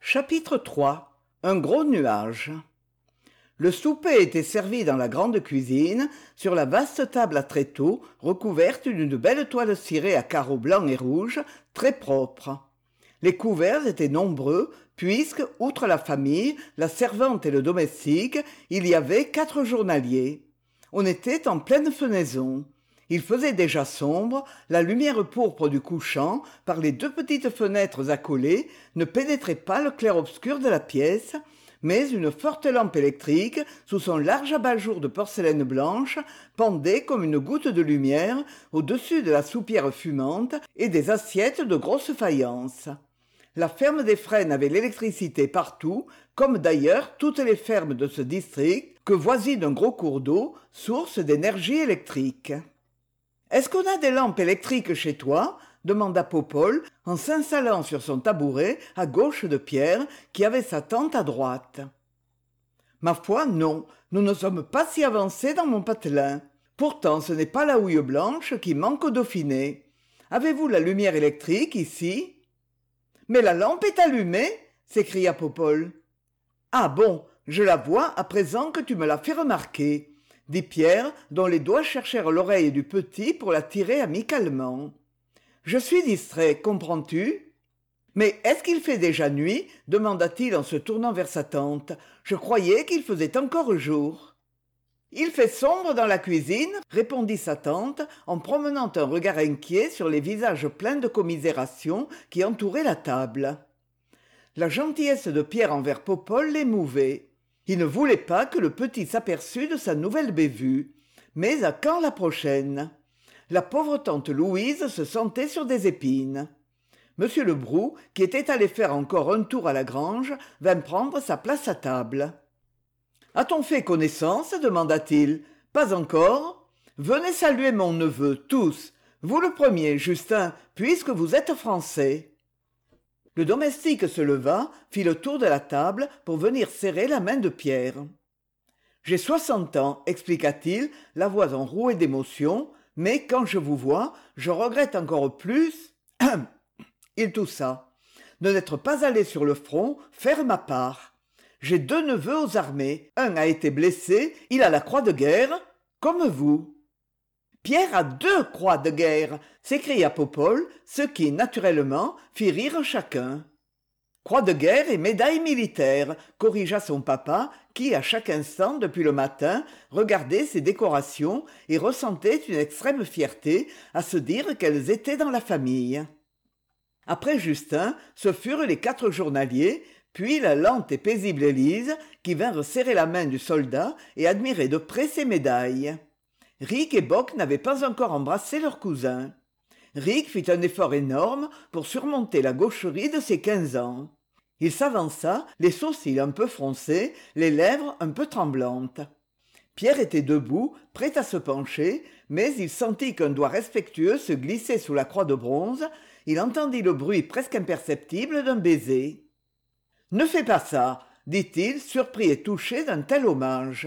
Chapitre 3. Un gros nuage. Le souper était servi dans la grande cuisine, sur la vaste table à tréteaux, recouverte d'une belle toile cirée à carreaux blancs et rouges, très propre. Les couverts étaient nombreux, puisque, outre la famille, la servante et le domestique, il y avait 4 journaliers. On était en pleine fenaison. Il faisait déjà sombre, la lumière pourpre du couchant, par les 2 petites fenêtres accolées, ne pénétrait pas le clair-obscur de la pièce, mais une forte lampe électrique, sous son large abat-jour de porcelaine blanche, pendait comme une goutte de lumière au-dessus de la soupière fumante et des assiettes de grosse faïence. La ferme des Frênes avait l'électricité partout, comme d'ailleurs toutes les fermes de ce district, que voisine un gros cours d'eau, source d'énergie électrique. « Est-ce qu'on a des lampes électriques chez toi ?» demanda Popol, en s'installant sur son tabouret à gauche de Pierre, qui avait sa tante à droite. « Ma foi, non, nous ne sommes pas si avancés dans mon patelin. Pourtant, ce n'est pas la houille blanche qui manque au Dauphiné. Avez-vous la lumière électrique ici ?»« Mais la lampe est allumée !» s'écria Popol. « Ah bon, je la vois à présent que tu me l'as fait remarquer. » dit Pierre, dont les doigts cherchèrent l'oreille du petit pour la tirer amicalement. « Je suis distrait, comprends-tu ? Mais est-ce qu'il fait déjà nuit ?» demanda-t-il en se tournant vers sa tante. « Je croyais qu'il faisait encore jour. »« Il fait sombre dans la cuisine, » répondit sa tante, en promenant un regard inquiet sur les visages pleins de commisération qui entouraient la table. La gentillesse de Pierre envers Popol l'émouvait. Il ne voulait pas que le petit s'aperçût de sa nouvelle bévue. Mais à quand la prochaine ? La pauvre tante Louise se sentait sur des épines. Monsieur Lebrou, qui était allé faire encore un tour à la grange, vint prendre sa place à table. « A-t-on fait connaissance ?» demanda-t-il. « Pas encore ? Venez saluer mon neveu, tous. Vous le premier, Justin, puisque vous êtes français. » Le domestique se leva, fit le tour de la table pour venir serrer la main de Pierre. « J'ai 60 ans, expliqua-t-il, la voix enrouée d'émotion, mais quand je vous vois, je regrette encore plus... » Il toussa. « De n'être pas allé sur le front, faire ma part. J'ai 2 neveux aux armées. Un a été blessé, il a la croix de guerre, comme vous. » Pierre a 2 croix de guerre, s'écria Popol, ce qui, naturellement, fit rire chacun. Croix de guerre et médaille militaire, corrigea son papa, qui, à chaque instant, depuis le matin, regardait ces décorations et ressentait une extrême fierté à se dire qu'elles étaient dans la famille. Après Justin, ce furent les 4 journaliers, puis la lente et paisible Élise, qui vinrent serrer la main du soldat et admirer de près ses médailles. Ric et Bock n'avaient pas encore embrassé leur cousin. Ric fit un effort énorme pour surmonter la gaucherie de ses 15 ans. Il s'avança, les sourcils un peu froncés, les lèvres un peu tremblantes. Pierre était debout, prêt à se pencher, mais il sentit qu'un doigt respectueux se glissait sous la croix de bronze. Il entendit le bruit presque imperceptible d'un baiser. « Ne fais pas ça !» dit-il, surpris et touché d'un tel hommage.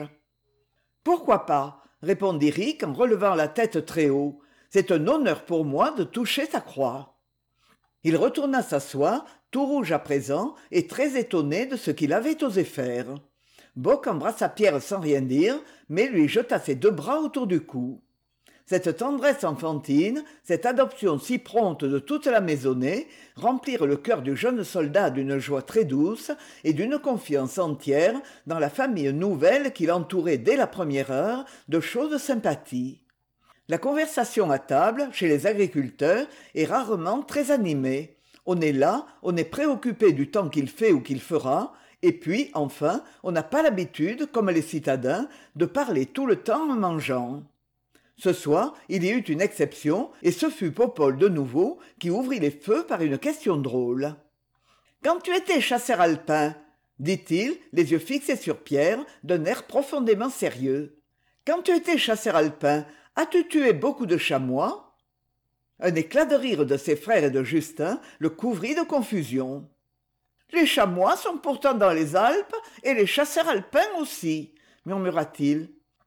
« Pourquoi pas ?» répondit Ric en relevant la tête très haut. « C'est un honneur pour moi de toucher ta croix. » Il retourna s'asseoir, tout rouge à présent et très étonné de ce qu'il avait osé faire. Bock embrassa Pierre sans rien dire, mais lui jeta ses 2 bras autour du cou. Cette tendresse enfantine, cette adoption si prompte de toute la maisonnée, remplirent le cœur du jeune soldat d'une joie très douce et d'une confiance entière dans la famille nouvelle qui l'entourait dès la première heure de chaude sympathie. La conversation à table, chez les agriculteurs, est rarement très animée. On est là, on est préoccupé du temps qu'il fait ou qu'il fera, et puis, enfin, on n'a pas l'habitude, comme les citadins, de parler tout le temps en mangeant. Ce soir, il y eut une exception, et ce fut Popol de nouveau qui ouvrit les feux par une question drôle. « Quand tu étais chasseur alpin, » dit-il, les yeux fixés sur Pierre, d'un air profondément sérieux. « Quand tu étais chasseur alpin, as-tu tué beaucoup de chamois ?» Un éclat de rire de ses frères et de Justin le couvrit de confusion. « Les chamois sont pourtant dans les Alpes, et les chasseurs alpins aussi, » murmura-t-il.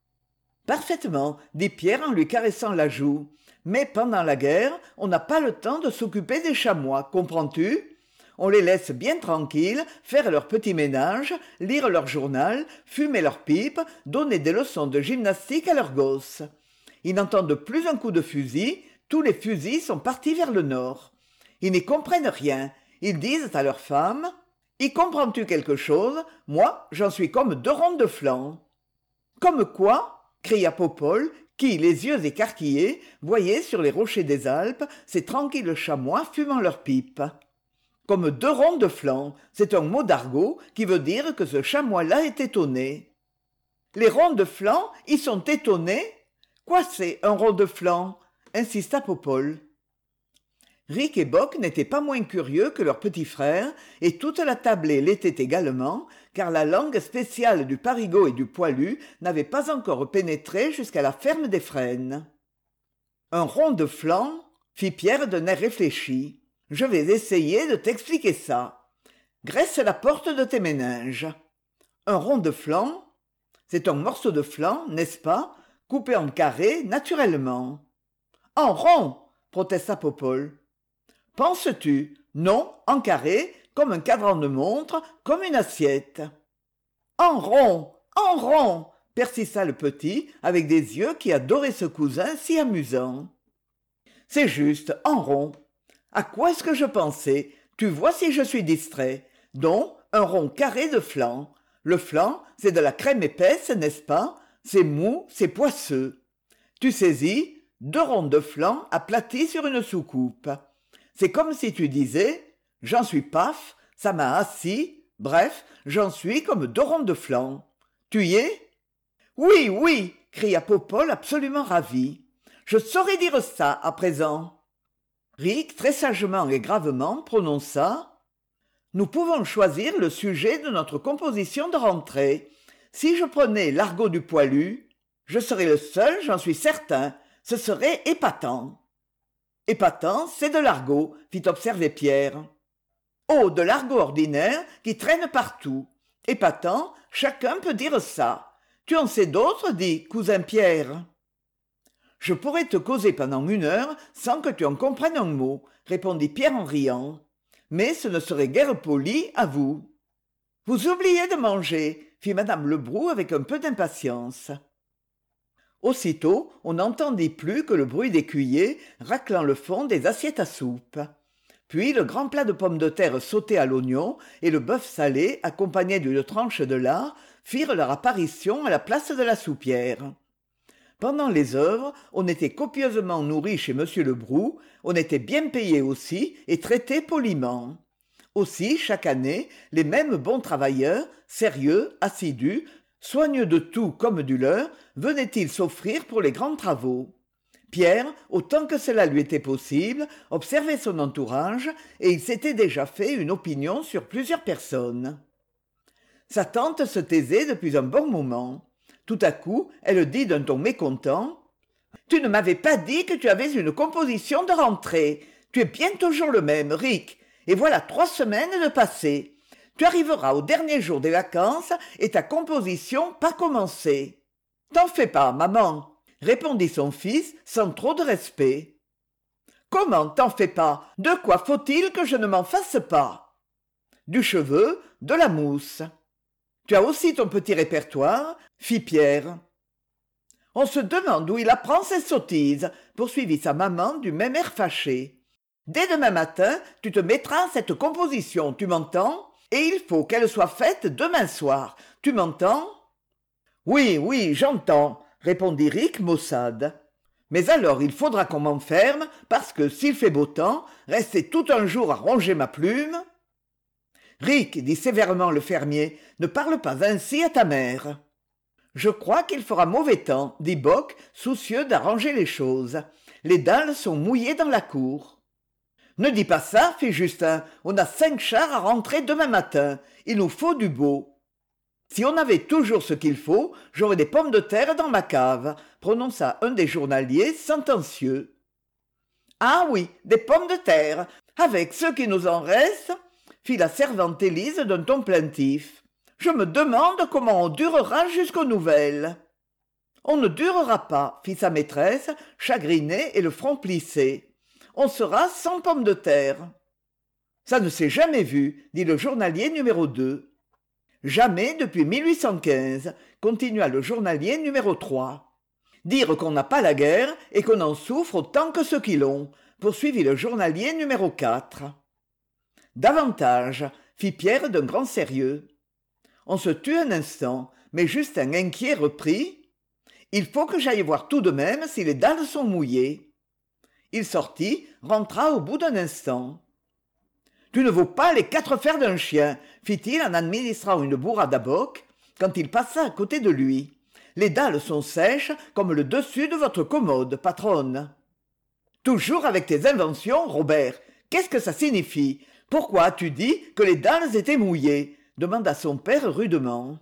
« Parfaitement, » dit Pierre en lui caressant la joue. « Mais pendant la guerre, on n'a pas le temps de s'occuper des chamois, comprends-tu ? On les laisse bien tranquilles, faire leur petit ménage, lire leur journal, fumer leur pipe, donner des leçons de gymnastique à leurs gosses. Ils n'entendent plus un coup de fusil, tous les fusils sont partis vers le nord. Ils n'y comprennent rien, ils disent à leurs femmes « Y comprends-tu quelque chose? Moi, j'en suis comme 2 ronds de flanc. » « Comme quoi ?» cria Popol, qui, les yeux écarquillés, voyait sur les rochers des Alpes ces tranquilles chamois fumant leur pipe. Comme 2 ronds de flanc, c'est un mot d'argot qui veut dire que ce chamois-là est étonné. Les ronds de flanc, ils sont étonnés? Quoi c'est, un rond de flanc? Insista Popol. Rick et Bock n'étaient pas moins curieux que leur petit frère, et toute la tablée l'était également, car la langue spéciale du parigot et du poilu n'avait pas encore pénétré jusqu'à la ferme des frênes. Un rond de flanc, fit Pierre d'un air réfléchi. Je vais essayer de t'expliquer ça. Graisse la porte de tes méninges. Un rond de flanc, c'est un morceau de flanc, n'est-ce pas, coupé en carré naturellement. En rond, protesta Popol. Penses-tu? Non, en carré, comme un cadran de montre, comme une assiette. En rond, persista le petit, avec des yeux qui adoraient ce cousin si amusant. C'est juste, en rond. À quoi est-ce que je pensais? Tu vois si je suis distrait. Donc, un rond carré de flanc. Le flanc, c'est de la crème épaisse, n'est-ce pas? C'est mou, c'est poisseux. Tu saisis? 2 ronds de flanc aplatis sur une soucoupe. C'est comme si tu disais « J'en suis paf, ça m'a assis, bref, j'en suis comme 2 ronds de flanc. Tu y es ?»« Oui, oui !» cria Popol absolument ravi. « Je saurais dire ça à présent. » Rick, très sagement et gravement, prononça « Nous pouvons choisir le sujet de notre composition de rentrée. Si je prenais l'argot du poilu, je serais le seul, j'en suis certain, ce serait épatant. » Épatant, c'est de l'argot, fit observer Pierre. Oh, de l'argot ordinaire qui traîne partout. Épatant, chacun peut dire ça. Tu en sais d'autres, dit cousin Pierre. Je pourrais te causer pendant 1 heure sans que tu en comprennes un mot, répondit Pierre en riant. Mais ce ne serait guère poli, à vous. Vous oubliez de manger, fit madame Lebrou avec un peu d'impatience. Aussitôt, on n'entendit plus que le bruit des cuillers raclant le fond des assiettes à soupe. Puis le grand plat de pommes de terre sauté à l'oignon et le bœuf salé, accompagné d'une tranche de lard, firent leur apparition à la place de la soupière. Pendant les œuvres, on était copieusement nourri chez monsieur Lebrou, on était bien payé aussi et traité poliment. Aussi, chaque année, les mêmes bons travailleurs, sérieux, assidus, soigneux de tout comme du leur, venaient-ils s'offrir pour les grands travaux. Pierre, autant que cela lui était possible, observait son entourage, et il s'était déjà fait une opinion sur plusieurs personnes. Sa tante se taisait depuis un bon moment. Tout à coup, elle dit d'un ton mécontent « Tu ne m'avais pas dit que tu avais une composition de rentrée. Tu es bien toujours le même, Rick, et voilà 3 semaines de passées. Tu arriveras au dernier jour des vacances et ta composition pas commencée. T'en fais pas, maman, répondit son fils sans trop de respect. Comment t'en fais pas? De quoi faut-il que je ne m'en fasse pas? Du cheveu, de la mousse. Tu as aussi ton petit répertoire, fit Pierre. On se demande où il apprend ces sottises, poursuivit sa maman du même air fâché. Dès demain matin, tu te mettras à cette composition, tu m'entends? Et il faut qu'elle soit faite demain soir. Tu m'entends? Oui, oui, j'entends, répondit Rick maussade. Mais alors il faudra qu'on m'enferme, parce que s'il fait beau temps, rester tout un jour à ronger ma plume. Rick, dit sévèrement le fermier, ne parle pas ainsi à ta mère. Je crois qu'il fera mauvais temps, dit Bock, soucieux d'arranger les choses. Les dalles sont mouillées dans la cour. Ne dis pas ça, fit Justin. On a 5 chars à rentrer demain matin. Il nous faut du beau. Si on avait toujours ce qu'il faut, j'aurais des pommes de terre dans ma cave, prononça un des journaliers sentencieux. Ah oui, des pommes de terre, avec ce qui nous en reste, fit la servante Élise d'un ton plaintif. Je me demande comment on durera jusqu'aux nouvelles. On ne durera pas, fit sa maîtresse, chagrinée et le front plissé. On sera sans pommes de terre. Ça ne s'est jamais vu, dit le journalier numéro 2. Jamais depuis 1815, continua le journalier numéro 3. Dire qu'on n'a pas la guerre et qu'on en souffre autant que ceux qui l'ont, poursuivit le journalier numéro 4. Davantage, fit Pierre d'un grand sérieux. On se tut un instant, mais Justin inquiet reprit. Il faut que j'aille voir tout de même si les dalles sont mouillées. Il sortit, rentra au bout d'un instant. Tu ne vaux pas les 4 fers d'un chien, fit-il en administrant une bourrade à Bock, quand il passa à côté de lui. Les dalles sont sèches comme le dessus de votre commode, patronne. Toujours avec tes inventions, Robert. Qu'est-ce que ça signifie? Pourquoi as-tu dit que les dalles étaient mouillées? Demanda son père rudement.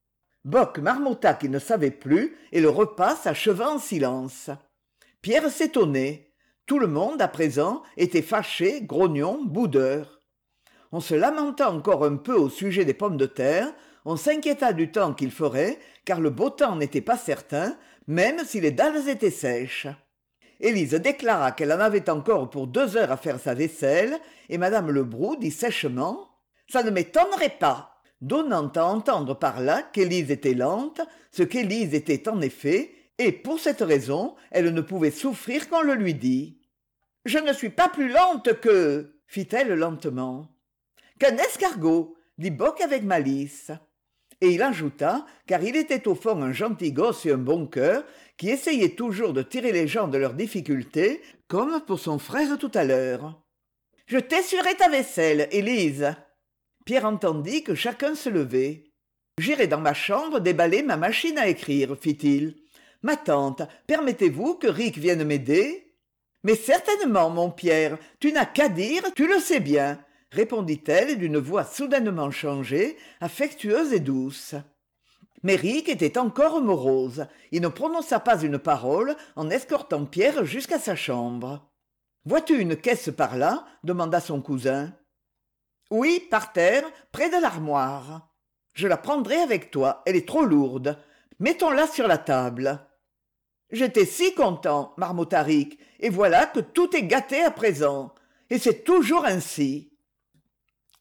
Bock marmotta qu'il ne savait plus, et le repas s'acheva en silence. Pierre s'étonnait. Tout le monde, à présent, était fâché, grognon, boudeur. On se lamenta encore un peu au sujet des pommes de terre, on s'inquiéta du temps qu'il ferait, car le beau temps n'était pas certain, même si les dalles étaient sèches. Élise déclara qu'elle en avait encore pour 2 heures à faire sa vaisselle, et madame Lebrou dit sèchement « Ça ne m'étonnerait pas », donnant à entendre par là qu'Élise était lente, ce qu'Élise était en effet, et pour cette raison, elle ne pouvait souffrir qu'on le lui dît. « Je ne suis pas plus lente que... » fit-elle lentement. « Qu'un escargot, » dit Bock avec malice. Et il ajouta, car il était au fond un gentil gosse et un bon cœur, qui essayait toujours de tirer les gens de leurs difficultés, comme pour son frère tout à l'heure. « Je t'essuierai ta vaisselle, Élise. » Pierre entendit que chacun se levait. « J'irai dans ma chambre déballer ma machine à écrire, fit-il. « Ma tante, permettez-vous que Rick vienne m'aider ?»« Mais certainement, mon Pierre, tu n'as qu'à dire, tu le sais bien. » répondit-elle d'une voix soudainement changée, affectueuse et douce. Mais Rick était encore morose. Il ne prononça pas une parole en escortant Pierre jusqu'à sa chambre. « Vois-tu une caisse par là ?» demanda son cousin. « Oui, par terre, près de l'armoire. »« Je la prendrai avec toi, elle est trop lourde. Mettons-la sur la table. »« J'étais si content, marmotta Rick, et voilà que tout est gâté à présent. Et c'est toujours ainsi. »